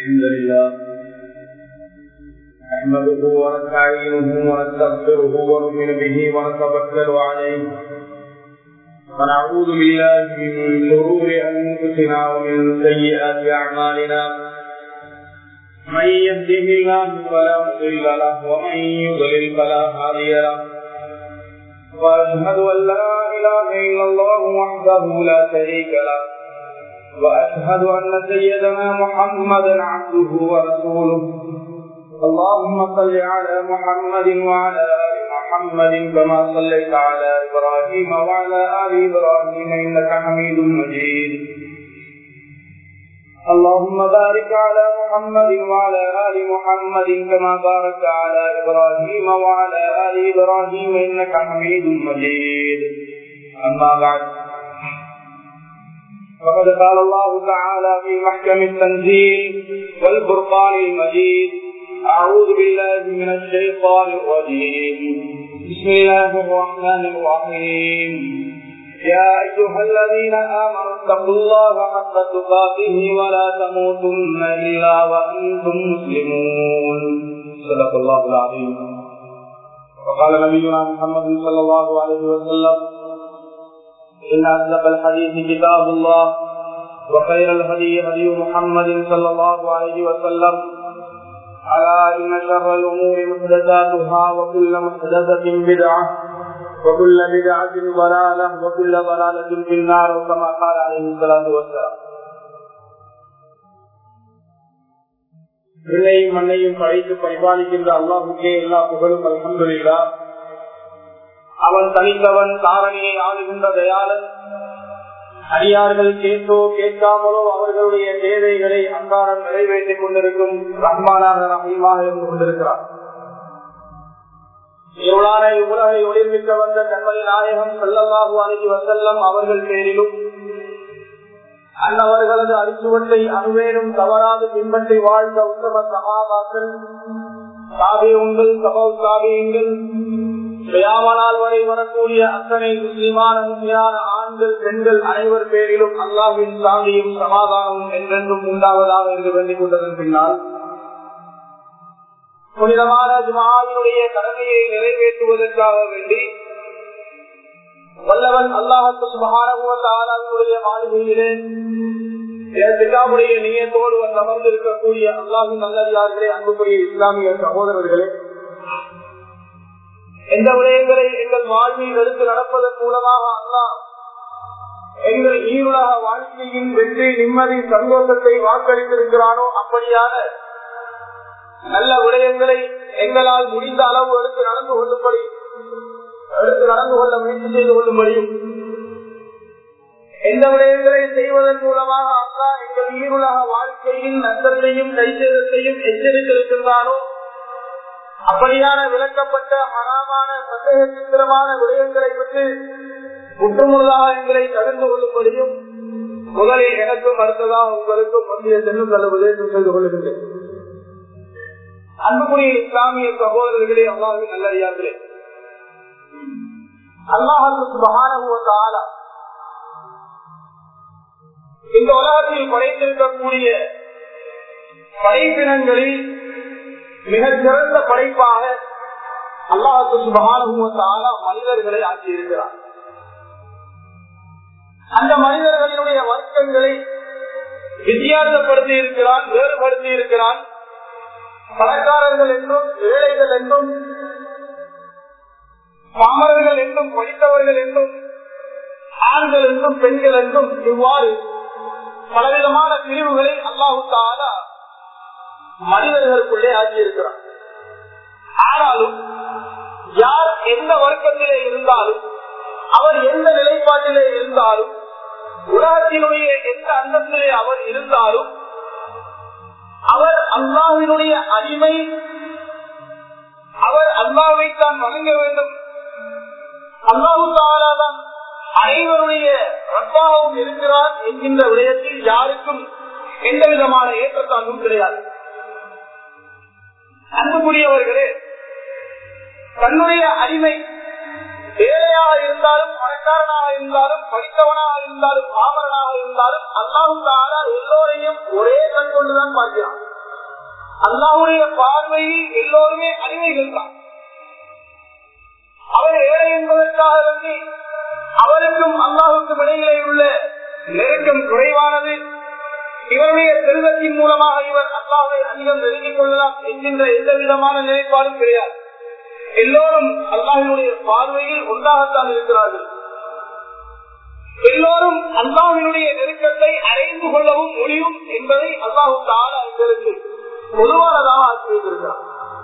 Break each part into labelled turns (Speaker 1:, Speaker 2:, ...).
Speaker 1: الحمد لله نحمده ونستعينه ونستغفره ونؤمن به ونتوكل عليه ونعوذ بالله من شرور أنفسنا ومن سيئات أعمالنا من يهده الله فلا مضل له ومن يضلل فلا هادي له وأشهد أن لا إله إلا الله وحده لا شريك له وأشهد أن سيدنا محمدا عبده ورسوله اللهم صل على محمد وعلى آل محمد كما صليت على إبراهيم وعلى آل إبراهيم إنك حميد مجيد اللهم بارك على محمد وعلى آل محمد كما باركت على إبراهيم وعلى آل إبراهيم إنك حميد مجيد أما بعد فقد قال الله تعالى في محكم التنزيل والفرقان المجيد أعوذ بالله من الشيطان الرجيم بسم الله الرحمن الرحيم يا أيها الذين آمنوا اتقوا الله حق تقاته ولا تموتن إلا وأنتم مسلمون صدق الله العظيم. وقال نبينا محمد صلى الله عليه وسلم إن أصدق الحديث كتاب الله وخير الهدي هدي محمد صلى الله عليه وسلم ألا إن شر الأمور محدثاتها وكل محدثة بدعة وكل بدعة ضلالة وكل ضلالة في النار كما قال عليه الصلاة والسلام. விண்ணையும் மண்ணையும் படைத்து பரிபாலிக்கின்ற அல்லாஹுக்கே எல்லா புகழும் அல்ஹம்துலில்லாஹ். அவன் தனித்தவன், தாரணியை ஆளுகின்ற தயாளன். அடியார்கள் கேட்டோ கேட்காமலோ அவர்களுடைய தேவைகளை அன்றாடம் நிறைவேற்றிக் கொண்டிருக்கும் ரஹ்மானாக ரஹீமாக இருந்து கொண்டிருக்கிறார். இருளான இவ்வுலகை ஒளிர்விக்க வந்த கண்மணி நாயகம் ஸல்லல்லாஹு அலைஹி வஸல்லம் அவர்கள் பேரிலும் அன்னவர்களது அடிச்சுவட்டை அணுவேனும் தவறாது பின்பற்றி வாழ்ந்த உத்தம சஹாபாக்கள், தாபிஊன்கள், தபவு தாபிஈன்கள், கியாமத் வரை வரக்கூடிய அத்தனை முஸ்லிமான முஸ்லிமான ஆண்கள் பெண்கள் அனைவர் பேரிலும் அல்லாஹ்வின் சாந்தியும் சமாதானமும் என்றென்றும் உண்டாவதாக என்று வேண்டிக் கொண்டதன் பின்னால் புனிதமான ஜும்ஆவினுடைய கடமையை நிறைவேற்றுவதற்காக வேண்டி வல்லவன் அல்லாஹ் சுப்ஹானஹு வ தஆலாவுடைய மாளிகையிலே நியத்தோடு அமர்ந்திருக்கக்கூடிய அல்லாஹ்வின் நல்லடியார்களே, அன்புக்குரிய இஸ்லாமிய சகோதரர்களே, எந்த விடயங்களை எங்கள் வாழ்வில் எடுத்து நடப்பதன் மூலமாக அல்லாஹ் எங்கள் ஈருலக வாழ்க்கையின் வெற்றி, நிம்மதி, சந்தோஷத்தை வாக்களித்திருக்கிறானோ அப்படியான நல்ல விடயங்களை எங்களால் முடிந்த அளவு எடுத்து நடந்து கொள்ள முயற்சி செய்து கொள்ளும்படியும், எந்த விடயங்களை செய்வதன் மூலமாக அல்லாஹ் எங்கள் ஈருலக வாழ்க்கையின் நஷ்டத்தையும் கைசேதத்தையும் எச்சரித்திருக்கின்றானோ அப்படியான விளக்கப்பட்ட ஹராமான சந்தேகத்திரமான விடயங்களை பற்றி முற்றுமுழுதாக எங்களை தவிர்த்து கொள்ளும்படியும் முதலில் எனக்கும் அடுத்ததாக உங்களுக்கும் மத்திய செல்லும் நல்ல உதயம் செய்து கொள்கின்றேன். அன்புக்குரிய இஸ்லாமிய சகோதரர்களே, அல்லாஹ்வின் நல்லடியார்களே, அல்லாஹ் சுப்ஹானஹு வ தஆலா இந்த உலகத்தில் படைத்திருக்கக்கூடிய படைப்பினங்களில் மிகச் சிறந்த படைப்பாக அல்லாஹ் சுப்ஹானஹு வ தஆலா மனிதர்களை ஆக்கியிருக்கிறார். அந்த மனிதர்களினுடைய வர்க்கங்களை வித்தியாசப்படுத்தி இருக்கிறான், வேறுபடுத்தி இருக்கிறான். பணக்காரர்கள் என்றும், ஏழைகள் என்றும், பாமரர்கள் என்றும், படித்தவர்கள் என்றும், ஆண்கள் என்றும், பெண்கள் என்றும், இவ்வாறு பலவிதமான பிரிவுகளை அல்லாஹு தஆலா மனிதர்களுக்குள்ளே ஆக்கியிருக்கிறார். ஆனாலும் யார் எந்த வர்க்கத்திலே இருந்தாலும், அவர் எந்த நிலைப்பாட்டிலே இருந்தாலும், உலகத்தினுடைய எந்த அந்தத்திலே அவர் இருந்தாலும், அவர் அல்லாஹ்வினுடைய அடிமை, அவர் அல்லாஹ்வை தான் வணங்க வேண்டும். அல்லாஹு தஆலா தான் அனைவருடைய ரப்பாகவும் இருக்கிறார் என்கின்ற விடயத்தில் யாருக்கும் எந்த விதமான ஏற்றத்தாழ்வும் கிடையாது. அன்புக்குரியவர்களே, தன்னுடைய அடிமை ஏழையாக இருந்தாலும், பணக்காரனாக இருந்தாலும், படித்தவனாக இருந்தாலும், பாமரனாக இருந்தாலும், அல்லாஹ் தஆலா எல்லோரையும் ஒரே கண் கொண்டுதான் பார்க்கிறான். அல்லாஹ்வுடைய பார்வையில் எல்லோருமே அடிமைகள் தான். அவர் ஏழை என்பதற்காக வந்து அவருக்கும் அல்லாஹுக்கும் இடையிலே உள்ள நெருக்கம் குறைவானது. இவருடைய செல்வத்தின் மூலமாக இவர் அல்லாஹ்வை அதிகம் நெருங்கிக் கொள்ளலாம் என்கின்ற எந்த விதமான நிலைப்பாடும் கிடையாது. எல்லோரும் அல்லாஹ்வினுடைய பார்வையில் ஒன்றாகத்தான் இருக்கிறார்கள். எல்லோரும் அல்லாஹ்வினுடைய நெருக்கத்தை அடைந்து கொள்ளவும் முடியும் என்பதை அல்லாஹ் தஆலா எங்களுக்கு பொதுவானதாக ஆக்கி வைத்திருக்கிறார்.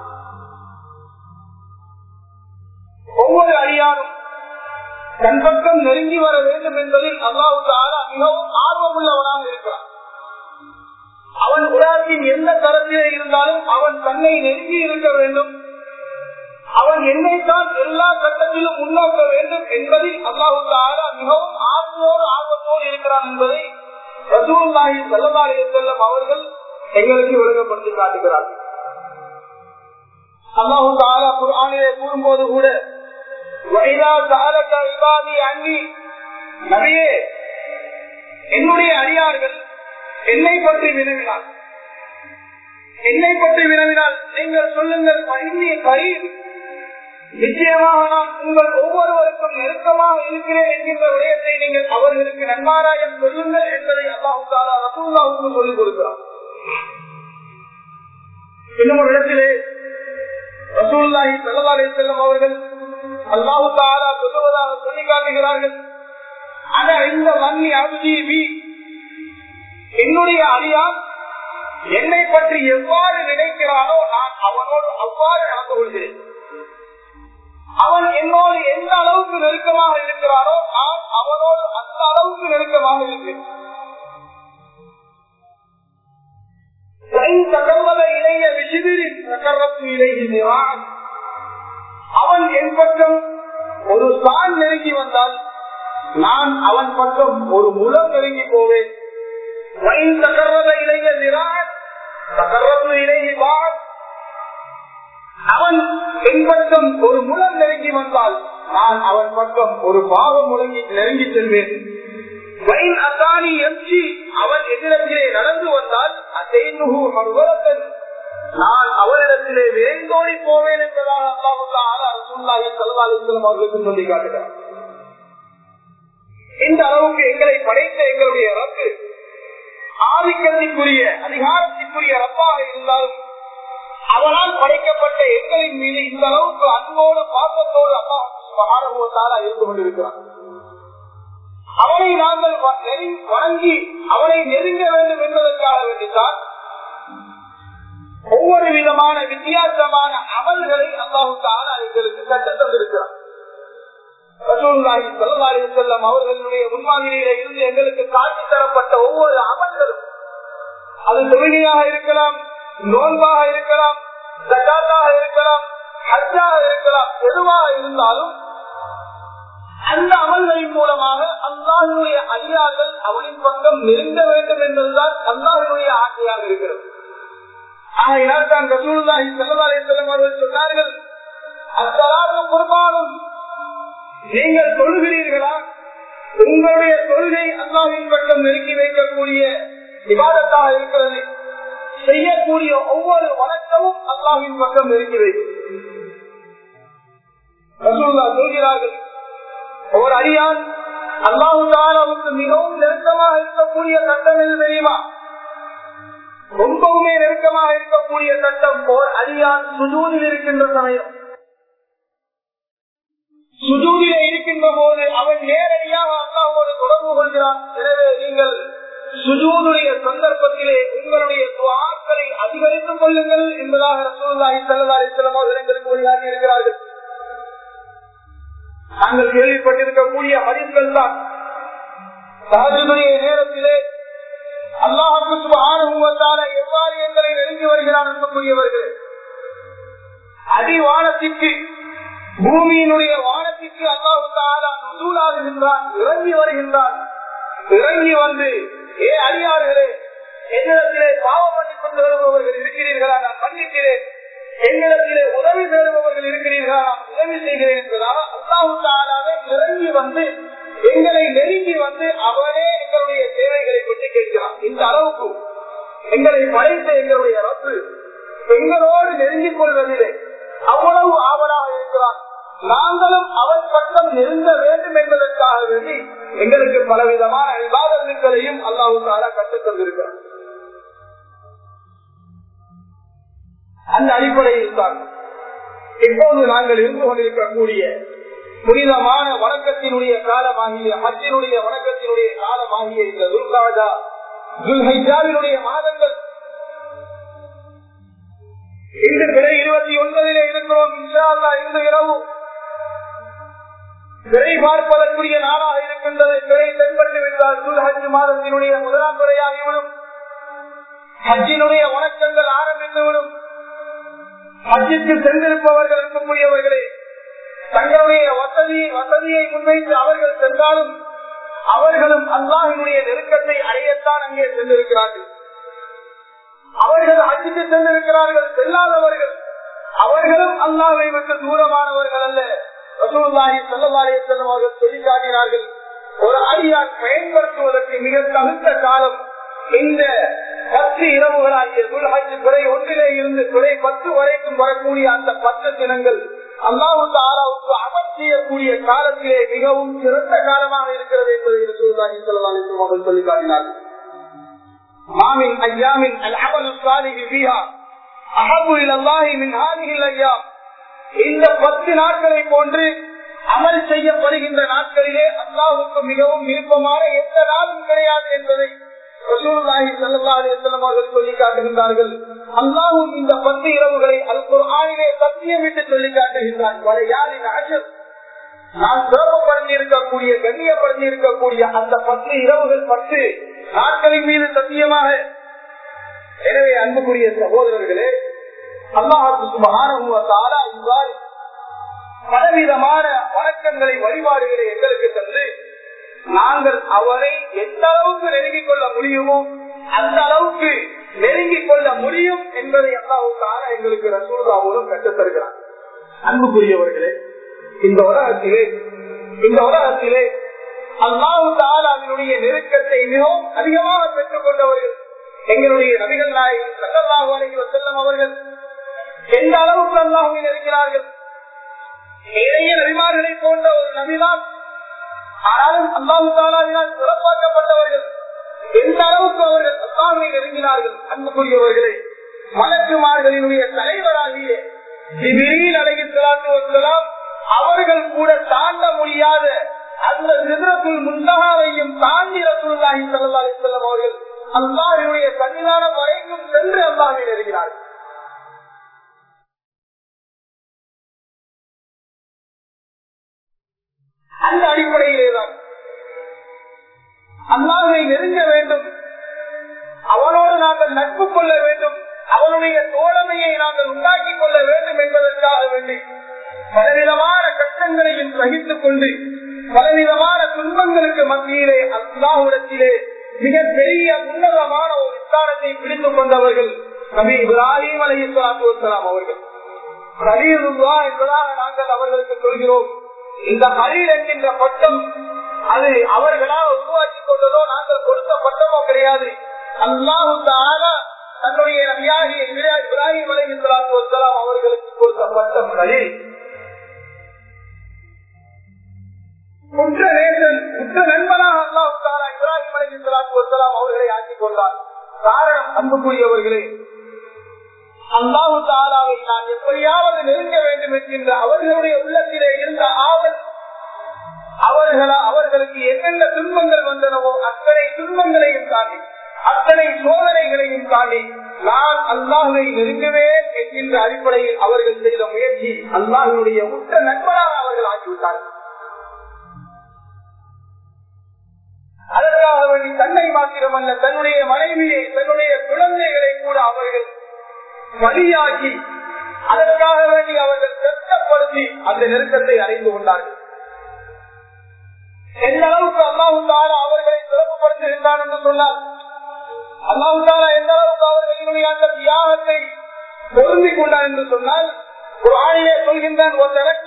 Speaker 1: ஒவ்வொரு அடியாரும் தன் பக்கம் நெருங்கி வர வேண்டும் என்பதில் அல்லாஹ் தஆலா மிகவும் ஆர்வமுள்ளவனாக இருக்கிறான். அவன் உலகத்தின் எந்த தரத்திலே இருந்தாலும் அவன் தன்னை நெருங்கி இருக்க வேண்டும், அவன் என்னைத்தான் எல்லா கட்டத்திலும் முன்னோக்க வேண்டும் என்பதில் அல்லாஹ் தஆலா மிகவும் ஆர்வத்தோடு இருக்கிறான் என்பதை ரசூலுல்லாஹி ஸல்லல்லாஹு அலைஹி வஸல்லம் அவர்கள் எங்களுக்கு விளங்கப்படுத்தி காட்டுகிறார்கள். அல்லாஹ் தஆலா குர்ஆனிலே கூறும்போது கூட வஇதா சஅலக இபாதி அன்னி, நபியே என்னுடைய அடியார்கள் என்னை பற்றி வினவினால் நீங்கள் சொல்லுங்கள், நிச்சயமாக நான் உங்கள் ஒவ்வொருவருக்கும் நெருக்கமாக இருக்கிறேன் என்கின்ற விடயத்தை நீங்கள் அவர்களுக்கு நன்மாராயம் சொல்லுங்கள் என்பதை அல்லாஹ் தஆலா ரசூலுல்லாஹ்வுக்கு சொல்லிக் கொடுக்கிறார். இன்னும் ஒரு இடத்திலே ரசூலுல்லாஹி ஸல்லல்லாஹு அலைஹி வஸல்லம் அவர்கள் அல்லாஹ் தஆலா சொல்லுவதாக சொல்லி காட்டுகிறார்கள், ஆனா இந்த மன்னி அப்தி பி, என்னுடைய அடியான் என்னை பற்றி எவ்வாறு நினைக்கிறானோ நான் அவனோடு அவ்வாறு நடந்து கொள்கிறேன். அவன் என்னோடு எந்த அளவுக்கு நெருக்கமாக இருக்கிறானோ நான் அவனோடு அந்த அளவுக்கு நெருக்கமாக இருக்கிறேன். இளைய விஷிதிரின் அவன் என் பக்கம் ஒரு சான் நெருங்கி வந்தால் நான் அவன் பக்கம் ஒரு முலம் நெருங்கி போவேன். அவன் என் பக்கம் ஒரு முலம் நெருங்கி வந்தால் நான் அவன் பக்கம் ஒரு பாவம் நெருங்கி செல்வேன். அவன் எதிரத்திலே நடந்து வந்தால் நான் அவனிடத்திலே வேந்தோடி போவேன் என்பதாக ரசூலுல்லாஹி ஸல்லல்லாஹு அலைஹி வஸல்லம் அவர்களுக்கு சொல்லி காட்டுகிறார். இந்த அளவுக்கு எங்களை படைத்த எங்களுடைய ரப்பு ஆதிக்கத்திற்குரிய அதிகாரத்திற்குரிய ரப்பாக இருந்தாலும் அவனால் படைக்கப்பட்ட எங்களின் மீது இந்த அளவுக்கு அன்போடு பாசத்தோடு அல்லாஹ் சுப்ஹானஹு வ தஆலா இருந்து கொண்டிருக்கிறார். அவனை நாங்கள் வணங்கி அவனை நெருங்க வேண்டும் என்பதற்காக வேண்டித்தான் ஒவ்வொரு விதமான வித்தியாசமான அமல்களை அல்லாஹ் தஆலா எங்களுக்கு கற்றுத் தந்திருக்கிறார். ரசூலுல்லாஹி ஸல்லல்லாஹு அலைஹி வஸல்லம் அவர்களுடைய முன்மாதிரியிலே இருந்து எங்களுக்கு காட்டி தரப்பட்ட ஒவ்வொரு அமல்களும், அது தொழுகையாக இருக்கலாம், நோன்பாக இருக்கலாம், ஸகாத்தாக இருக்கலாம், ஹஜ்ஜாக இருக்கலாம், எதுவாக இருந்தாலும் அந்த அமல்களின் மூலமாக அல்லாஹ்வுடைய அடியார்கள் அவனின் பக்கம் நெருங்க வேண்டும் என்பதுதான் அல்லாஹ்வுடைய ஆசையாக இருக்கிறது. ஆகையினால் தான் ரசூலுல்லாஹி ஸல்லல்லாஹு அலைஹி வஸல்லம் அவர்கள் சொன்னார்கள், அஸ்ஸலாத்து குர்பானும், நீங்கள் தொழுகிறீர்களா, உங்களுடைய தொழுகை அல்லாஹ்வின் பக்கம் நெருக்கி வைக்கக்கூடிய இபாதத்தாக இருக்கிறது. செய்யக்கூடிய ஒவ்வொரு வணக்கமும் அல்லாஹ்வின் பக்கம் நெருக்கி வைக்கும். ரசூலுல்லாஹ் சொல்கிறார்கள், ஒரு அடியான் அல்லாஹ் தஆலாவுக்கு மிகவும் நெருக்கமாக இருக்கக்கூடிய கட்டம் எது தெரியுமா? ரொம்பவுமே நெருக்கமாக இருக்கக்கூடிய கட்டம் ஓர் அடியான் சுஜூதில் இருக்கின்ற சமயம். சுஜூதிலே இருக்கின்ற போது அவன் நேரடியாக அல்லாஹ்வோடு தொடர்பு கொள்கிறான். எனவே நீங்கள் சுஜூதுடைய சந்தர்ப்பத்திலே உங்களுடைய துஆக்களை அதிகரித்துக் கொள்ளுங்கள் என்பதாக ரசூலுல்லாஹி ஸல்லல்லாஹு அலைஹி வஸல்லம் அவர்கள் எங்களுக்கு வழிகாட்டி இருக்கிறார்கள். நாங்கள் கேள்விப்பட்டிருக்கக்கூடிய ஹதீஸ்கள் தான் தஹஜ்ஜுடைய நேரத்திலே அல்லாஹ் சுப்ஹானஹு வ தஆலா எவ்வாறு எங்களை நெருங்கி வருகிறான் என்பதையவர்களே, அடிவானத்திற்கு பூமியினுடைய வானத்திற்கு அல்லாஹ் தஆலா நுஸூலாகுகின்றான், இறங்கி வருகின்றான். இறங்கி வந்து, ஏ அடியார்களே, என்னிடத்திலே பாவம் மன்னிப்பு தேடுபவர்கள் இருக்கிறீர்களா, நான் மன்னிக்கிறேன். என்னிடத்திலே உதவி தேடுபவர்கள் இருக்கிறீர்களா, நான் உதவி செய்கிறேன் என்பதாக அல்லாஹ் தஆலாவே இறங்கி வந்து எங்களை நெருங்கி வந்து அவனே எங்களுடைய சேவைகளை பற்றி கேட்கிறான். இந்த அளவுக்கு எங்களை படைத்த எங்களுடைய ரப்பு நெருங்கிக் கொள்வதிலே அவ்வளவு ஆவலாக இருக்கிறான். நாங்களும் அவன் பக்கம் நெருங்க வேண்டும் என்பதற்காக வேண்டி எங்களுக்கு பலவிதமான இபாதத்துக்களையும் அல்லாஹ் தஆலா கற்றுத் தந்திருக்கிறார். அந்த அடிப்படையில் தான் இப்போது நாங்கள் இருந்து கொண்டிருக்கக்கூடிய புனிதமான வணக்கத்தினுடைய காலமாகிய ஹஜ்ஜினுடைய வணக்கத்தினுடைய காலமாகிய இந்த துல்காஜா துல்ஹிஜ்ஜாவினுடைய மாதங்கள் இன்று பிறை 29 இருக்கிறோம். இன்ஷா அல்லாஹ் இன்று இரவு பிறை பார்ப்பதற்குரிய நாளாக இருக்கின்றது. பிறை தென்பட்டு விட்டால் துல்ஹஜ் மாதத்தினுடைய முதலாம் பிறையாகிவிடும். ஹஜ்ஜினுடைய வணக்கங்கள் ஆரம்பித்துவிடும். ஹஜ்ஜுக்கு சென்றிருப்பவர்கள் இருக்கக்கூடியவர்களே தங்களுடைய வசதியை முன்வைத்து அவர்கள் சென்றாலும் அவர்களும் அல்லாஹ்வினுடைய நெருக்கத்தை அடையத்தான் அங்கே சென்றிருக்கிறார்கள். அவர்கள் ஹஜ்ஜுக்கு சென்றிருக்கிறார்கள். செல்லாதவர்கள் அவர்களும் அல்லாஹ்வை விட்டு தூரமானவர்கள் அல்ல. ரசூலுல்லாஹி ஸல்லல்லாஹு அலைஹி வஸல்லம் அவர்கள் சொல்லி காட்டினார்கள், ஒரு அடியான் பயன்படுத்துவதற்கு மிக தகுந்த காலம் இந்த 10 இரவுகளாகிய துல்ஹஜ் பிறை 1 இருந்து பிறை 10 வரைக்கும் வரக்கூடிய அந்த 10 தினங்கள் அல்லாஹ் தஆலாவுக்கு அமல் செய்யக்கூடிய காலத்திலே மிகவும் சிறந்த காலமாக இருக்கிறது என்பதை ரசூலுல்லாஹி ஸல்லல்லாஹு அலைஹி வஸல்லம் அவர்கள் சொல்லி காட்டினார்கள். மாமின் அய்யாமின் அல்-அமலு ஸாலிஹு ஃபீஹா அஹப்பு இலல்லாஹி மின் ஹாதிஹில் அய்யாம். இந்த 10 நாட்களை போன்று அமல் செய்யப்படுகின்ற நாட்களிலே அல்லாஹ்வுக்கு மிகவும் விருப்பமான எந்த நாளும் கிடையாது என்பதை ரசூலுல்லாஹி ஸல்லல்லாஹு அலைஹி வஸல்லம் அவர்கள் சொல்லி காட்டுகின்றார்கள். அல்லாஹ் இந்த 10 இரவுகளை அல் குர்ஆனிலே சத்தியமிட்டு சொல்லி காட்டுகின்றான். வலையாலின் அஷ்ர், நான் சிறப்புப்படுத்தி இருக்கக்கூடிய கண்ணியப்படுத்தி இருக்கக்கூடிய அந்த 10 இரவுகள் 10 நாட்களின் மீது சத்தியமாக. எனவே அன்புக்குரிய சகோதரர்களே, அல்லாஹ் சுப்ஹானஹு வ தஆலா இவ்வாறு பலவிதமான வணக்கங்களை வழிபாடுகளை எங்களுக்கு தந்து நாங்கள் அவரை எந்த அளவுக்கு நெருங்கிக் கொள்ள முடியுமோ அந்த அளவுக்கு நெருங்கிக் கொள்ள முடியும் என்பதை அல்லாஹ் தஆலா எங்களுக்கு ரசூலுல்லாஹ் மூலம் கற்றுத் தருகிறார். அன்புக்குரியவர்களே, இந்த உலகத்திலே அல்லாஹ் தஆலாவினுடைய நெருக்கத்தை மிகவும் அதிகமாக பெற்றுக் கொண்டவர்கள் எங்களுடைய நபிகள் நாயகம் ஸல்லல்லாஹு அலைஹி வஸல்லம் அவர்கள். எந்த அளவுக்கு அல்லாஹ்வை நெருங்கினார்கள்? நிறைய நபிமார்களை போன்ற ஒரு நபிதான், ஆனாலும் அல்லாஹ் தஆலாவினால் சிறப்பாக்கப்பட்டவர்கள். எந்த அளவுக்கு அவர்கள் அல்லாஹ்வை நெருங்கினார்கள்? அன்புக்குரியவர்களே, மலக்குமார்களினுடைய தலைவராகிய ஜிப்ரீல் அலைஹிஸ்ஸலாத்து வஸ்ஸலாம் அவர்கள் கூட தாண்ட முடியாத அந்த சித்ரத்துல் முன்தஹாவையும் தாண்டி ரசூலுல்லாஹி ஸல்லல்லாஹு அலைஹி வஸல்லம் அவர்கள் அல்லாஹ்வுடைய சன்னிதானம் வரைக்கும் சென்று அல்லாஹ்வை நெருங்கினார்கள். அந்த அடிப்படையிலேதான் அல்லாஹ்வை நெருங்க வேண்டும், அவனோடு நாங்கள் நட்பு கொள்ள வேண்டும், அவனுடைய தோழமையை நாங்கள் உண்டாக்கிக் கொள்ள வேண்டும் என்பதற்காக வேண்டி பலவிதமான கஷ்டங்களையும் சகித்துக் கொண்டு பலவிதமான துன்பங்களுக்கு மத்தியிலே அல்லாஹ்விடத்திலே மிகப்பெரிய உன்னதமான ஒரு ஸ்தானத்தை பிடித்துக் கொண்டவர்கள் நபி இப்ராஹிம் அலைஹிஸ்ஸலாத்து வஸ்ஸலாம் அவர்கள். கலீலுல்லாஹ் என்பதாக நாங்கள் அவர்களுக்கு சொல்கிறோம். இந்த கலீல் என்கின்ற பட்டம் அது அவர்களால் உருவாக்கிக் கொண்டதோ நாங்கள் கொடுத்த பட்டமோ கிடையாது. அல்லாஹ் தஆலா தன்னுடைய நபியாகிய இப்ராஹிம் அலைஹிஸ்ஸலாத்து வஸ்ஸலாம் அவர்களுக்கு கொடுத்த பட்டம் கலீல். உற்ற நண்பனாக அல்லாஹ் தஆலா இப்ராஹிம் அலைஹிஸ்ஸலாத்து வஸ்ஸலாம் அவர்களை ஆக்கிக் கொண்டார். காரணம், அன்புக்குரியவர்களே, அல்லாஹ் தஆலாவை நான் எப்படியாவது நெருங்க வேண்டும் என்கின்ற அவர்களுடைய உள்ளத்திலே இருந்த ஆவல், அவர்களுக்கு என்னென்ன துன்பங்கள் வந்தனவோ அத்தனை துன்பங்களையும் தாண்டி அத்தனை சோதனைகளையும் தாண்டி நான் அல்லாஹ்வை நெருங்குவேன் என்கின்ற அடிப்படையில் அவர்கள் செய்த முயற்சி அல்லாஹ்வுடைய உற்ற நண்பனாக அவர்கள் ஆக்கிவிட்டார்கள். அதற்காக வேண்டி தன்னை மாத்திரமல்ல, தன்னுடைய மனைவியை, தன்னுடைய குழந்தைகளை கூட அவர்கள் பலியாகி அதற்காக வேண்டி அவர்கள் கஷ்டப்படுத்தி அந்த நெருக்கத்தை அடைந்து கொண்டார்கள். எந்த அளவுக்கு அல்லாஹ் தஆலா அவர்களை சிறப்புப்படுத்துகின்றான் என்று சொன்னார். அல்லாஹ் தஆலா எந்த அளவுக்கு அவர்களினுடைய அந்த தியாகத்தை பொருந்திக் கொண்டார் என்று சொன்னால் குர்ஆனிலே சொல்கின்றான்,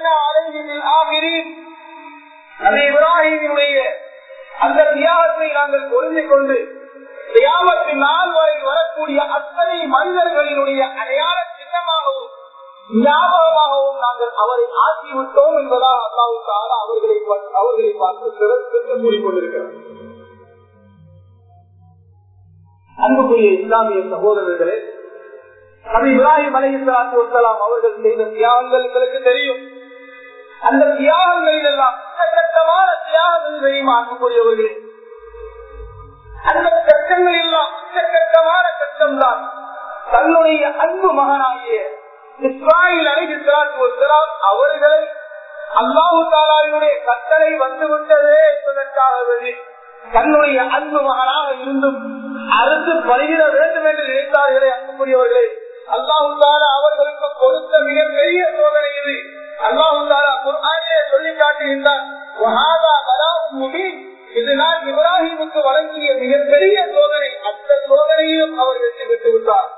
Speaker 1: நபி இப்ராஹிமினுடைய அந்த தியாகத்தை நாங்கள் பொருந்திக் கொண்டு கியாமத்து நாள் வரை வரக்கூடிய அத்தனை மனிதர்களினுடைய அடையாள சின்னமாகவும் ஞாபகமாகவும் நாங்கள் அவரை ஆக்கிவிட்டோம் என்பதாக அல்லாஹ் தஆலா அவர்களை பார்த்து கூறிக்கொண்டிருக்கிறார். அன்புக்குரிய இஸ்லாமிய சகோதரர்களே, நபி இப்ராஹிம் அலைஹிஸ்ஸலாத்து வஸ்ஸலாம் அவர்கள் செய்த தியாகங்கள் எங்களுக்கு தெரியும். அந்த தியாகங்களில் எல்லாம் உச்சகட்டமான தியாகம் தெரியுமா அன்புக்குரியவர்களே? அந்த கஷ்டங்கள் எல்லாம் உச்சகட்டமான கஷ்டம்தான். தன்னுடைய அன்பு மகனாகிய இஸ்மாயில் அலைஹிஸ்ஸலாத்து வஸ்ஸலாம் அவர்களை அல்லாஹ் தஆலாவினுடைய கட்டளை வந்துவிட்டதே என்பதற்காக வேண்டி தன்னுடைய அன்பு மகனாக இருந்தும் அறுத்து பலியிட வேண்டும் என்று நினைத்தார்களே அன்புக்குரியவர்களே, அல்லாஹ் தஆலா அவர்களுக்கு கொடுத்த மிகப்பெரிய சோதனை இது. அல்லாஹ் தஆலா குர்ஆனிலே சொல்லி காட்டுகின்றான், வஹாதா பலாஉம் முபீன், இது நான் இப்ராஹிமுக்கு வழங்கிய மிகப்பெரிய சோதனை. அந்த சோதனையும் அவர் வெற்றி பெற்று விட்டார்.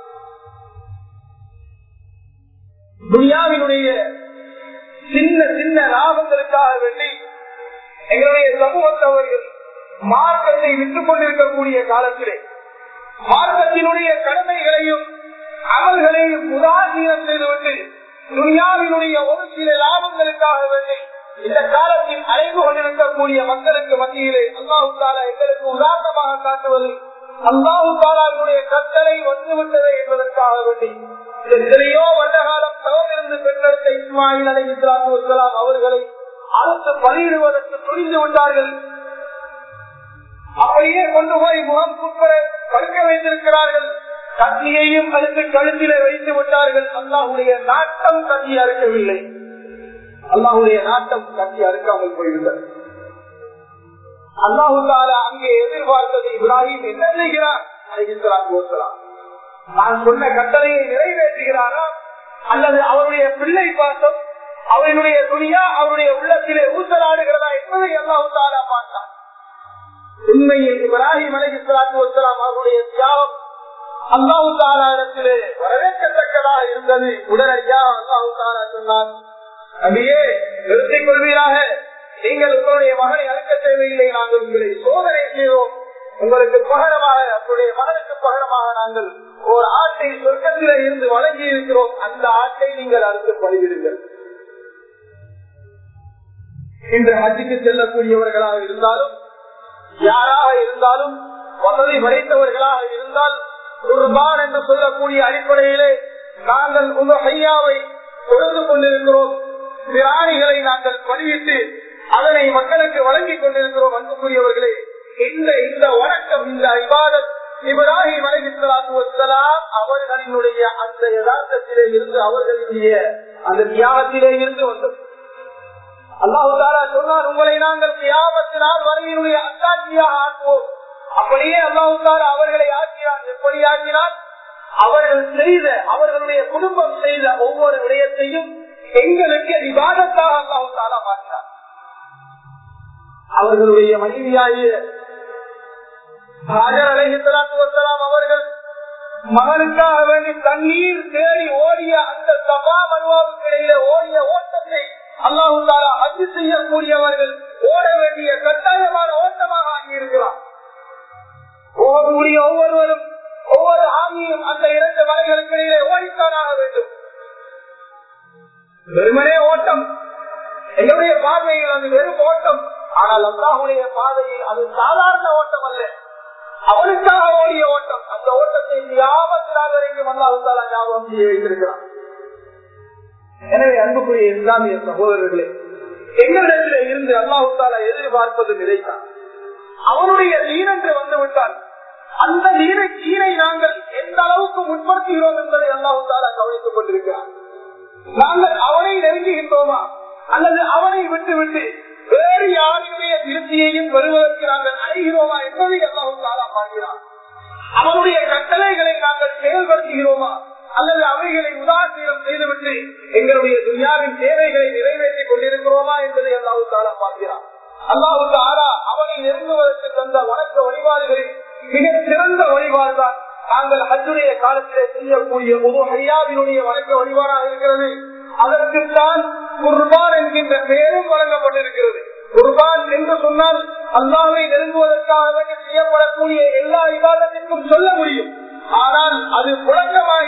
Speaker 1: துன்யாவினுடைய சின்ன சின்ன லாபங்களுக்காக வேண்டி எங்களுடைய சமூகத்தவர்கள் மார்க்கத்தை விட்டுக் கொண்டிருக்கக்கூடிய காலத்திலே மார்க்கத்தினுடைய கடமைகளையும் அமல்களையும் உதாசீனம் செய்துவிட்டு துன்யாவினுடைய ஒரு சில லாபங்களுக்காக வேண்டி இந்த காலத்தில் அழைந்து கொண்டிருக்கக்கூடிய மக்களுக்கு மத்தியிலே அல்லாஹ் தஆலா எங்களுக்கு உதாரணமாக காட்டுவது அல்லாஹ் தஆலாவுடைய கட்டளை வந்துவிட்டது என்பதற்காக வேண்டி எத்தனையோ வருட காலம் தவமிருந்து பெற்றெடுத்த இஸ்மாயில் அலைஹிஸ்ஸலாத்து வஸ்ஸலாம் அவர்களை அறுத்து பலியிடுவதற்கு துணிந்து விட்டார்கள். அப்படியே கொண்டு போய் முகம் குப்புற படுக்க வைத்திருக்கிறார்கள். கத்தியையும் அடுத்து கழுத்திலே வைத்து விட்டார்கள். அல்லாஹ்வுடைய நாட்டம் கத்தி அறுக்கவில்லை. அல்லாஹ்வுடைய நாட்டம் கத்தி அறுக்காமல் போய்விட்டது. அல்லாஹ் தஆலா அங்கே எதிர்பார்த்தது இப்ராஹிம் என்ன செய்கிறார் அலைஹிஸ்ஸலாத்து வஸ்ஸலாம். நான் சொன்ன கட்டளையை நிறைவேற்றுகிறாரா அல்லது அவருடைய பிள்ளை பாசம் அவருடைய துணியா அவருடைய உள்ளத்திலே ஊசலாடுகிறதா என்பதை அல்லாஹ் தஆலா பார்த்தார். உண்மையில் இப்ராஹிம் அலைஹிஸ்ஸலாத்து வஸ்ஸலாம் அவருடைய தியாகம் அல்லாஹ் தஆலா இடத்திலே வரவேற்கத்தக்கதாக இருந்தது. உடனடியாக அல்லாஹ் தஆலா சொன்னார், நபியே நிறுத்திக் கொள்வீராக, நீங்கள் உங்களுடைய மகனை அழைக்க தேவையில்லை, நாங்கள் உங்களை சோதனை செய்வோம். உங்களுக்கு பகரமாக உங்களுடைய மகனுக்கு பகரமாக நாங்கள் ஒரு ஆட்டை சொர்க்கத்திலே இருந்து வழங்கி இருக்கிறோம். அந்த ஆட்டை நீங்கள் அறுத்து பலியிடுங்கள். இன்று ஹஜ்ஜுக்கு செல்லக்கூடியவர்களாக இருந்தாலும் யாராக இருந்தாலும் வசதி படைத்தவர்களாக இருந்தால் குர்பான் என்று சொல்லக்கூடிய அடிப்படையிலே நாங்கள் உதுஹிய்யாவை கொடுத்து கொண்டிருக்கிறோம். பிராணிகளை நாங்கள் பலியிட்டு அதனை மக்களுக்கு வழங்கிக் கொண்டிருக்கிறோம். அன்புக்குரியவர்களே, இந்த வணக்கம், இந்த இபாதத் இப்ராஹிம் அலைஹிஸ்ஸலாத்து வஸ்ஸலாம் அவர்களினுடைய அந்த யதார்த்தத்திலே இருந்து அவர்களுடைய அந்த தியாகத்திலே இருந்து வந்தது. அல்லாஹ் தஆலா சொன்னார், உங்களை நாங்கள் கியாமத் நாள் வரையினுடைய அத்தாட்சியாக ஆக்குவோம். அப்படியே அல்லாஹ் தஆலா அவர்களை ஆக்கினார். எப்படி ஆக்கினார்? அவர்கள் செய்த அவர்களுடைய குடும்பம் செய்த ஒவ்வொரு விடயத்தையும் எங்களுக்கு இபாதத்தாக அல்லாஹ் தஆலா மாற்றினார். அவர்களுடைய மனைவியாகிய ஹாஜர் அலைஹிஸ்ஸலாத்து வஸ்ஸலாம் அவர்கள் மகனுக்காக வேண்டி தண்ணீர் தேடி ஓடிய அந்த சஃபா மர்வாவுக்கு இடையில ஓடிய ஓட்டத்தை அல்லாஹ் தஆலா ஹஜ் செய்யக்கூடியவர்கள் ஓட வேண்டிய கட்டாயமான ஓட்டமாக ஆகியிருக்கிறார். ஓடக்கூடிய ஒவ்வொருவரும் ஒவ்வொரு ஆமியும் அந்த இரண்டு மலைகளுக்கு இடையிலே ஓடித்தானாக வேண்டும். வெறுமனே ஓட்டம், எங்களுடைய பார்வையில் அது வெறும் ஓட்டம். ஆனால் அல்லாஹ்வுடைய பாதையில் அது சாதாரண ஓட்டம் அல்ல, அவனுக்காக ஓடிய ஓட்டம். அந்த ஓட்டத்தை கியாமத் நாள் வரைக்கும் அல்லாஹ் தஆலா ஞாபகம் செய்ய வைத்திருக்கிறார். எனவே அன்புக்குரிய இஸ்லாமிய சகோதரர்களே, எங்களிடத்திலே இருந்து அல்லாஹ் தஆலா எதிர்பார்ப்பது நிலைத்தான். அவனுடைய தீன் என்று வந்துவிட்டால் அந்த தீனை நாங்கள் எந்த அளவுக்கு முற்படுத்துகிறோம் என்பதை அல்லாஹ் தஆலா கவனித்துக் கொண்டிருக்கிறார். நாங்கள் அவனை நெருங்குகின்றோமா அல்லது அவனை விட்டு வேறு யாருடைய திருப்தியையும் வருவதற்கு நாங்கள் அடைகிறோமா என்பதை அல்லாஹ் தஆலா பார்க்கிறார். அவனுடைய கட்டளைகளை நாங்கள் செயல்படுத்துகிறோமா அல்லது அவைகளை உதாசீனம் செய்துவிட்டு எங்களுடைய துன்யாவின் தேவைகளை நிறைவேற்றிக் கொண்டிருக்கிறோமா என்பதை அல்லாஹ் தஆலா பார்க்கிறார். அல்லாஹ் தஆலா அவனை நெருங்குவதற்கு தந்த வணக்க வழிபாடுகளில் மிக சிறந்த வழிபாடுதான் நாங்கள் ஹஜ்ஜுடைய காலத்திலே செய்யக்கூடிய உதுஹிய்யாவினுடைய வணக்க வழிபாடாக இருக்கிறது. அதற்குத்தான் குர்பான் என்கின்ற பெயரும் வழங்கப்பட்டிருக்கிறது. குர்பான் என்று சொன்னால் அல்லாஹ்வை நெருங்குவதற்காக வேண்டி செய்யப்படக்கூடிய எல்லா இபாதத்திற்கும் சொல்ல முடியும். ஆனால் அது புழக்கமாக இருக்கிறது.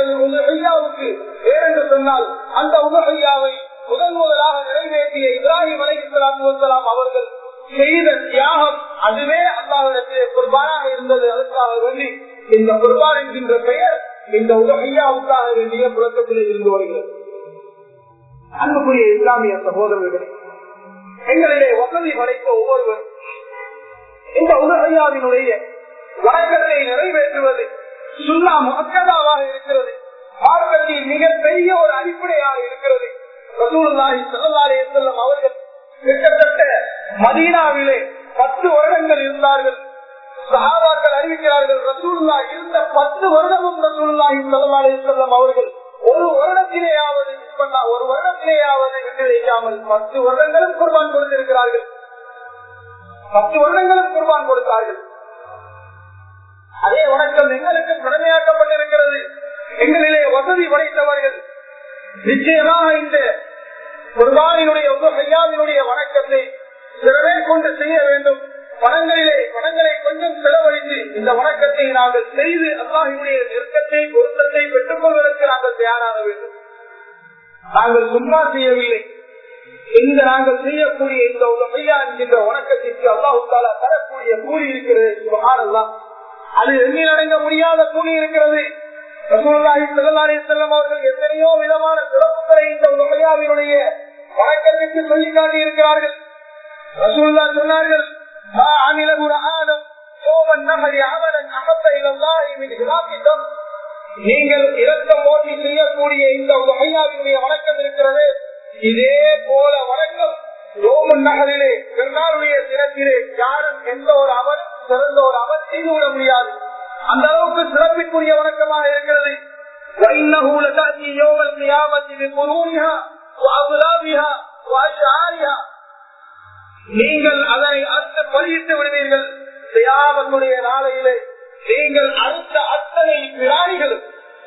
Speaker 1: சொன்னார்கள், உதுஹிய்யாவுக்கு ஏனென்று சொன்னால் அந்த உதுஹிய்யாவை முதலாக நிறைவேற்றிய இப்ராஹிம் அலைஹிஸ்ஸலாத்து வஸ்ஸலாம் அவர்கள் செய்த தியாகம் அதுவே அல்லாஹ்விடத்திலே குர்பானாக இருந்தது. அதற்காக வேண்டி இந்த குர்பான் என்கின்ற பெயர் இந்த உதுஹிய்யாவுக்காக வேண்டிய புழக்கத்திலே இருந்து வருகிறது. அன்புக்குரிய இஸ்லாமிய சகோதரர்களே, எங்களிடையே வசதி படைத்த ஒவ்வொருவர் இந்த உதுஹிய்யாவினுடைய வணக்கத்தை நிறைவேற்றுவது சுன்னா முஅக்கதாவாக இருக்கிறது. மார்க்கத்தில் மிகப்பெரிய ஒரு அடிப்படையாக இருக்கிறது. ரசூலுல்லாஹி ஸல்லல்லாஹு அலைஹி வஸல்லம் அவர்கள் கிட்டத்தட்ட மதீனாவிலே 10 வருடங்கள் இருந்தார்கள். சஹாபாக்கள் அறிவிக்கிறார்கள், ரசூலுல்லாஹ் இருந்த 10 வருடமும் ரசூலுல்லாஹி ஸல்லல்லாஹு அலைஹி வஸல்லம் அவர்கள் ஒரு வருடத்திலேயாவது விட்டு வைக்காமல் 10 வருடங்களும் குர்பான் கொடுத்திருக்கிறார்கள். 10 வருடங்களும் குர்பான் கொடுத்தார்கள். அதே வணக்கம் எங்களுக்கு கடமையாக்கப்பட்டிருக்கிறது. எங்களிலே வசதி படைத்தவர்கள் நிச்சயமாக இந்த குர்பானினுடைய உதுஹிய்யாவினுடைய வணக்கத்தை சிறவே கொண்டு செய்ய வேண்டும். பணங்களை கொஞ்சம் செலவழித்து இந்த வணக்கத்தை நாங்கள் செய்து அல்லாஹ்வுடைய நெருக்கத்தை பொருத்தத்தை பெற்றுக் கொள்வதற்கு நாங்கள் தயாராக வேண்டும். நாங்கள் சும்மா செய்யவில்லை. இந்த நாங்கள் செய்யக்கூடிய இந்த உதுஹிய்யா என்கின்ற வணக்கத்திற்கு அல்லாஹ் தஆலா தரக்கூடிய கூலி இருக்கிறது. சுப்ஹானல்லாஹ், அது எண்ணில் அடங்க முடியாத கூலி இருக்கிறது. ரசூலுல்லாஹி ஸல்லல்லாஹு அலைஹி வஸல்லம் அவர்கள் எத்தனையோ விதமான சிறப்புகளை இந்த உதுஹிய்யாவினுடைய வணக்கத்திற்கு சொல்லி காட்டி இருக்கிறார்கள். ரசூலுல்லாஹ் சொன்னார்கள், மா அமில குர்ஆனம் யௌமன் நஹரி அமலன் அஹப்ப இலல்லாஹி மின் இஹ்லாகிதம். நீங்கள் இரக்கம் ஓட்டி செய்யக்கூடிய இந்த உதுஹிய்யாவினுடைய வணக்கம் இருக்கிறது, இதே போல வணக்கம் யௌமுன் நஹரிலே பெருநாளுடைய தினத்திலே யாரும் எந்த ஒரு அமலும் சிறந்த ஒரு அமல் செய்து விட முடியாது. அந்த அளவுக்கு சிறப்பிற்குரிய வணக்கமாக இருக்கிறது. நீங்கள் அதனை அறுத்து பலியிட்டு விடுவீர்கள். கியாமத்துடைய நாளையிலே நீங்கள் அறுத்த அத்தனை பிராணிகளும்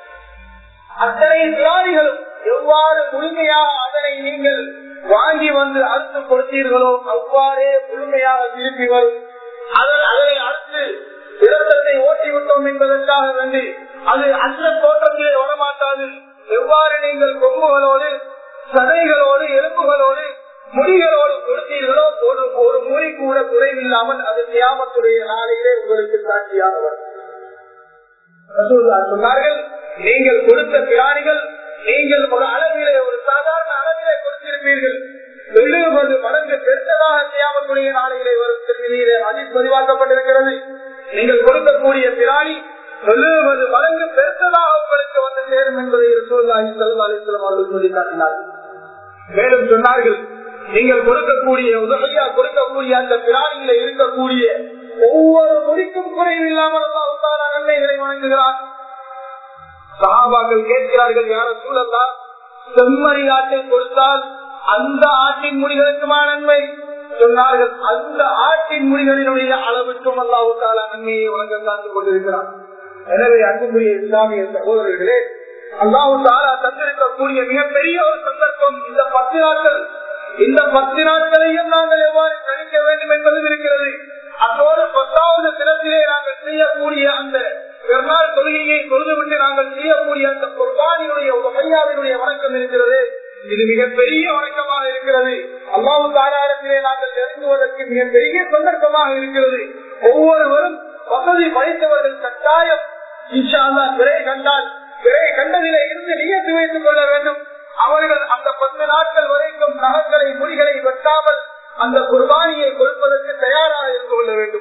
Speaker 1: எவ்வாறு முழுமையாக அதனை நீங்கள் வாங்கி வந்து அறுத்து கொடுத்தீர்களோ அவ்வாறே முழுமையாக திருப்பி வரும். அதனை அறுத்து இரத்தத்தை ஓட்டிவிட்டோம் என்பதற்காக வேண்டி அது அந்த தோற்றத்திலே வரமாட்டாது. எவ்வாறு நீங்கள் கொம்புகளோடு சதைகளோடு எலும்புகளோடு முடிகளோடு கொடுத்தீர்களோ ஒரு மொழி கூட குறைவில்லாமல் அது கியாமத்துடைய நாளையிலே உங்களுக்கு சாட்சியாக வரும். சொன்னார்கள், நீங்கள் கொடுத்த பிராணிகள் நீங்கள் ஒரு அளவிலே ஒரு சாதாரண அளவிலே கொடுத்திருப்பீர்கள், 70 மடங்கு பெருத்ததாக கியாமத்துடைய நாளையிலே வரும். அதில் பதிவாக்கப்பட்டிருக்கிறது, நீங்கள் கொடுக்கக்கூடிய பிராணி 70 மடங்கு பெருத்ததாக உங்களுக்கு வந்து சேரும் என்பதை ரசூலுல்லாஹி ஸல்லல்லாஹு அலைஹி வஸல்லம் அவர்கள் சொல்லி காட்டினார்கள். மேலும் சொன்னார்கள், நீங்கள் கொடுக்கக்கூடிய உதுஹிய்யா கொடுக்கக்கூடிய அந்த பிராணியில இருக்கக்கூடிய ஒவ்வொரு நொடிக்கும் குறைவில்லாமல் அல்லாஹ் தஆலா நன்மைகளை வழங்குகிறார். சஹாபாக்கள் கேட்கிறார்கள், யா ரசூலல்லாஹ், செம்மறி ஆட்டை கொடுத்தால் அந்த ஆட்டின் முடிகளுக்குமா நன்மை? சொன்னார்கள், அந்த ஆட்டின் முடிகளினுடைய அளவுக்கும் அல்லாஹ் தஆலா நன்மையை வழங்க காத்துக் கொண்டிருக்கிறார். எனவே அன்புக்குரிய இஸ்லாமிய சகோதரர்களே, அல்லாஹ் தஆலா தந்திருக்கக்கூடிய மிகப்பெரிய ஒரு சந்தர்ப்பம் இந்த 10 நாட்கள். இந்த 10 நாட்களையும் நாங்கள் எவ்வாறு கழிக்க வேண்டும் என்பதும் இருக்கிறது. அதோடு 10வது தினத்திலே நாங்கள் செய்யக்கூடிய அந்த பெருநாள் தொழுகையை தொழுதுவிட்டு நாங்கள் செய்யக்கூடிய அந்த குர்பானினுடைய உதுஹிய்யாவினுடைய வணக்கம் இருக்கிறது. இது மிகப்பெரிய வணக்கமாக இருக்கிறது. அல்லாஹ் தஆலாவிலே நாங்கள் நெருங்குவதற்கு மிகப்பெரிய சந்தர்ப்பமாக இருக்கிறது. ஒவ்வொருவரும் வசதி படைத்தவர்கள் கட்டாயம் இன்ஷா அல்லாஹ் பிறை கண்டதிலே இருந்து நியத்து வைத்துக் கொள்ள வேண்டும். அவர்கள் அந்த 10 நாட்கள் வரைக்கும் நகங்களை முடிகளை வெட்டாமல் அந்த குர்பானியை கொடுப்பதற்கு தயாராக இருந்து கொள்ள வேண்டும்.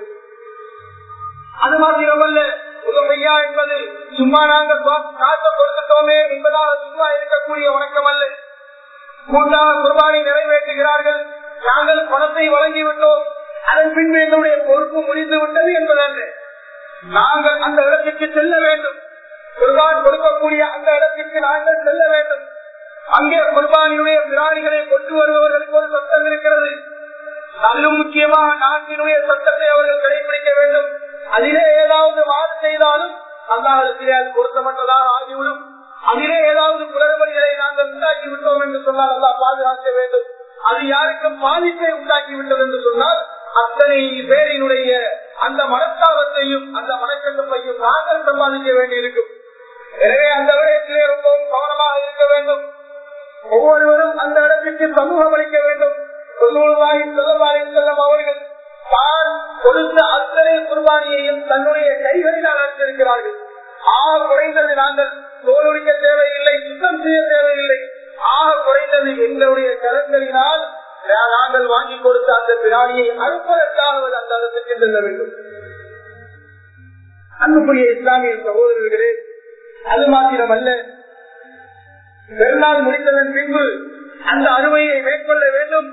Speaker 1: அது மாத்திரமல்ல, உதுஹிய்யா என்பது சும்மா நாங்கள் காட்ட கொடுத்துட்டோமே என்பதாக சும்மா இருக்கக்கூடிய வணக்கம் அல்ல. கூட்டாக குர்பானை நிறைவேற்றுகிறார்கள், நாங்கள் பணத்தை வழங்கிவிட்டோம், அதன் பின்பு என்னுடைய பொறுப்பு முடிந்து விட்டது என்பதல்ல. நாங்கள் அந்த இடத்திற்கு செல்ல வேண்டும். குர்பான் கொடுக்கக்கூடிய அந்த இடத்திற்கு நாங்கள் செல்ல வேண்டும். அங்கே குர்பானியுடைய பிராணிகளை கொண்டு வருபவர்களுக்கு ஒரு சட்டம் இருக்கிறது. அதிலும் முக்கியமாக நாட்டினுடைய சட்டத்தை அவர்கள் கடைபிடிக்க வேண்டும். அதிலே ஏதாவது மாறு செய்தாலும் அல்லாஹ்விடத்திலே அது பொருத்தமற்றதாக ஆகிவிடும். அதிலே ஏதாவது குளறுபடிகளை நாங்கள் உண்டாக்கி விட்டோம் என்று சொன்னால் அல்லாஹ் பாதுகாக்க வேண்டும். அது யாருக்கும் பாதிப்பை உண்டாக்கிவிட்டது என்று சொன்னால் அத்தனை பேரினுடைய அந்த மனஸ்தாபத்தையும் அந்த மனக்கட்டப்பையும் நாங்கள் சம்பாதிக்க வேண்டியிருக்கும். எனவே அந்த விடயத்திலே ரொம்பவும் கவனமாக இருக்க வேண்டும். ஒவ்வொருவரும் அந்த இடத்திற்கு சமூகம் அளிக்க வேண்டும். ரசூலுல்லாஹி ஸல்லல்லாஹு அலைஹி வஸல்லம் அவர்கள் தான் கொடுத்த அத்தனை குர்பானியையும் தன்னுடைய கைகளினால் அளித்திருக்கிறார்கள். குறைந்தது நாங்கள் தோலுரிக்க தேவையில்லை, சுத்தம் செய்ய தேவையில்லை. குறைந்தது எங்களுடைய கரங்களினால் நாங்கள் வாங்கி கொடுத்த அந்த பிராணியை அறுப்பதற்காக அந்த இடத்திற்கு செல்ல வேண்டும். அன்புக்குரிய இஸ்லாமிய சகோதரர்களே, அது மாத்திரமல்ல, பெருநாள் முடித்ததன் பின்பு அந்த அறுவையை மேற்கொள்ள வேண்டும்.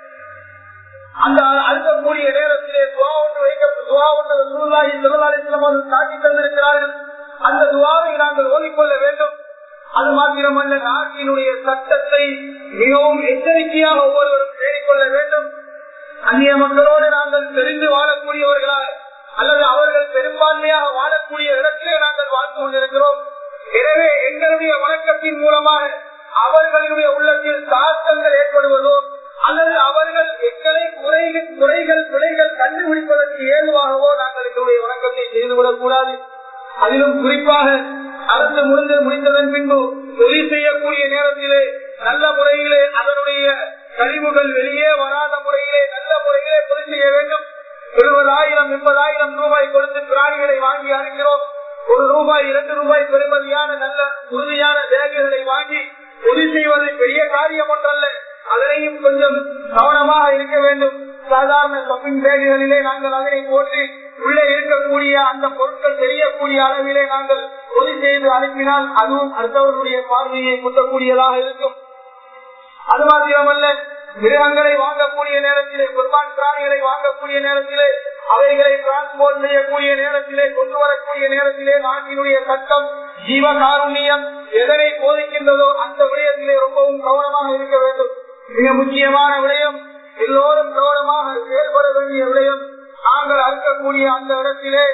Speaker 1: அந்த அறுக்கக்கூடிய நேரத்திலே துவா ஒன்று ரசூலுல்லாஹி ஸல்லல்லாஹு அலைஹி வஸல்லம் காட்டி தந்திருக்கிறார்கள். அந்த துவாவை நாங்கள் ஓதிக்கொள்ள வேண்டும். அது மாத்திரமல்ல, நாட்டினுடைய சட்டத்தை மிகவும் எச்சரிக்கையாக ஒவ்வொருவரும் தேடிக்கொள்ள வேண்டும். அந்நிய மக்களோடு நாங்கள் தெரிந்து வாழக்கூடியவர்களாக அல்லது அவர்கள் பெரும்பான்மையாக வாழக்கூடிய இடத்திலே நாங்கள் வாழ்ந்து கொண்டிருக்கிறோம். எனவே எங்களுடைய வணக்கத்தின் மூலமாக அவர்களுடைய உள்ளத்தில் தாக்கங்கள் ஏற்படுவதோ அல்லது அவர்கள் எங்களை குறைகள் பிழைகள் கண்டுபிடிப்பதற்கு ஏதுவாகவோ நாங்கள் எங்களுடைய வணக்கத்தை செய்துவிடக் கூடாது. அதிலும் குறிப்பாக அரசு முடிந்ததன் பின்பு தொழில் செய்யக்கூடிய நேரத்திலே நல்ல முறையிலே அதனுடைய கழிவுகள் வெளியே வராத முறையிலே நல்ல முறையிலே பொது செய்ய வேண்டும். 70,000 80,000 ரூபாய் கொடுத்து பிராணிகளை வாங்கி அறுக்கிறோம். ₹1 ₹2 பெறுமதியான நல்ல உறுதியான பேகுகளை வாங்கி பொது செய்வது பெரிய காரியம் ஒன்றல்ல. அதனையும் கொஞ்சம் கவனமாக இருக்க வேண்டும். சாதாரண ஷாப்பிங் பேகுகளிலே நாங்கள் அதனை போட்டு உள்ளே இருக்கக்கூடிய அந்த பொருட்கள் தெரியக்கூடிய அளவிலே நாங்கள் பொது செய்து அனுப்பினால் அதுவும் அடுத்தவர்களுடைய பார்வையை குத்தக்கூடியதாக இருக்கும். அது மாத்திரமல்ல, மிருகங்களை வாங்கக்கூடிய நேரத்திலே, குர்பான் பிராணிகளை வாங்கக்கூடிய நேரத்திலே, அவைகளை டிரான்ஸ்போர்ட் செய்யக்கூடிய நேரத்திலே, கொண்டு வரக்கூடிய நேரத்திலே நாட்டினுடைய சட்டம் ஜீவகாருண்யம் எதனை போதிக்கின்றதோ அந்த விடயத்திலே ரொம்பவும் கவனமாக இருக்க வேண்டும். மிக முக்கியமான விடயம், எல்லோரும் கவனமாக செயல்பட வேண்டிய விடயம். நாங்கள் அறுக்கக்கூடிய அந்த இடத்திலே,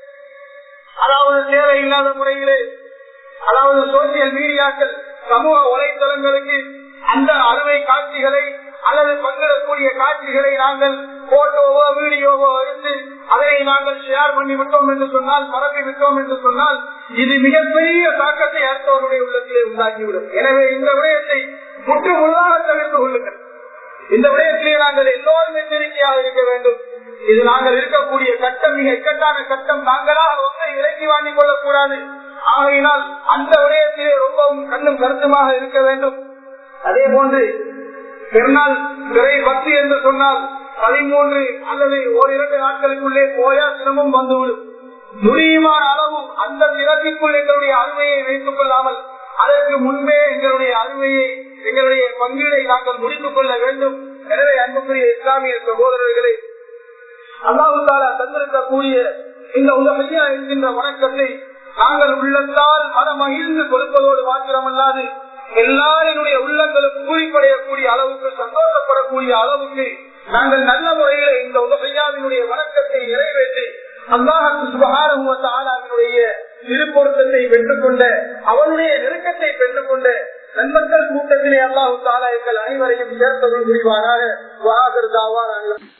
Speaker 1: அதாவது தேவையில்லாத முறையிலே, அதாவது சோசியல் மீடியாக்கள் சமூக வலைத்தளங்களுக்கு அந்த அறுவை காட்சிகளை அல்லது பங்கிடக்கூடிய காட்சிகளை நாங்கள் போட்டோவோ வீடியோவோ எடுத்து அதனை நாங்கள் ஷேர் பண்ணி விட்டோம் என்று சொன்னால், பரப்பி விட்டோம் என்று சொன்னால், இது மிகப்பெரிய தாக்கத்தை அடுத்தவருடைய உள்ளத்திலே உண்டாக்கிவிடும். எனவே இந்த விடயத்தை முற்றுமுழுதாக தவிர்த்து கொள்ளுங்கள். இந்த விடயத்திலே நாங்கள் எல்லோரும் எச்சரிக்கையாக இருக்க வேண்டும். இது நாங்கள் இருக்கக்கூடிய சட்டம் மிக இக்கட்டான சட்டம். நாங்களாக ஒன்றை இறக்கி வாங்கிக் கொள்ளக்கூடாது. ஆகையினால் அந்த விடயத்திலே ரொம்பவும் கண்ணும் கருத்துமாக இருக்க வேண்டும். அதே போன்று பெருநாள் பிறை 10 என்று சொன்னால் 13 அல்லது 1-2 நாட்களுக்குள்ளே போயா சிரமம் வந்துவிடும். முடியுமான அளவு அந்த தினத்திற்குள் எங்களுடைய அறுவையை வைத்துக் கொள்ளாமல் அதற்கு முன்பே எங்களுடைய அறுவையை, எங்களுடைய பங்கீடை நாங்கள் முடித்துக் கொள்ள வேண்டும். எனவே அன்புக்குரிய இஸ்லாமிய சகோதரர்களே, அல்லாஹ் தஆலா தந்திருக்கக்கூடிய இந்த உலகையா என்கின்ற வணக்கத்தை நாங்கள் உள்ளத்தால் மனமகிழ்ந்து கொடுப்பதோடு மாத்திரமல்லாது எல்லாரினுடைய உள்ளங்களும் கூறிப்படையக்கூடிய அளவுக்கு, சந்தோஷப்படக்கூடிய அளவுக்கு நாங்கள் நல்ல முறையில இந்த உலகையாவினுடைய வணக்கத்தை நிறைவேற்றி அல்லாஹ் சுப்ஹானஹு வ தஆலாவினுடைய திருப்பொருத்தத்தை பெற்றுக்கொண்ட, அவனுடைய நெருக்கத்தை பெற்றுக்கொண்ட நன்மக்கள் கூட்டத்திலே அல்லாஹ் தஆலா எங்கள் அனைவரையும் சேர்த்தவர்கள் புரிவாராக. வஆகிரு தஅவானா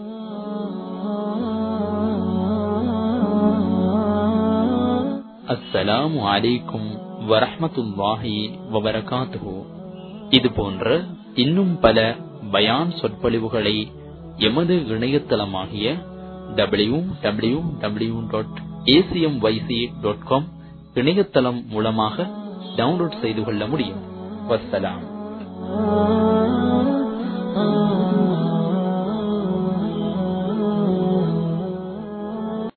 Speaker 2: அஸ்ஸலாமு அலைக்கும் வரஹ்மத்துல்லாஹி வபரகாத்துஹு. இது போன்ற இன்னும் பல பயான் சொற்பொழிவுகளை எமது இணையதளமாகிய www.acmyc.com இணையதளம் மூலமாக டவுன்லோட் செய்து கொள்ள முடியும். வஸ்ஸலாம்.